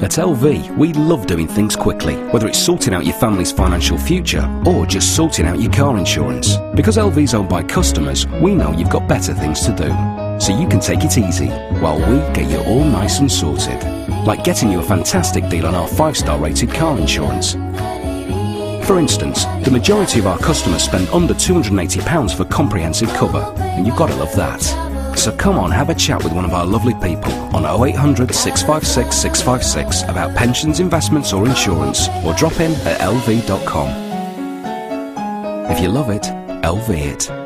At LV, we love doing things quickly, whether it's sorting out your family's financial future or just sorting out your car insurance. Because LV's owned by customers, we know you've got better things to do. So you can take it easy while we get you all nice and sorted. Like getting you a fantastic deal on our 5-star rated car insurance. For instance, the majority of our customers spend under £280 for comprehensive cover, and you've got to love that. So come on, have a chat with one of our lovely people on 0800 656 656 about pensions, investments or insurance, or drop in at lv.com. If you love it, LV it.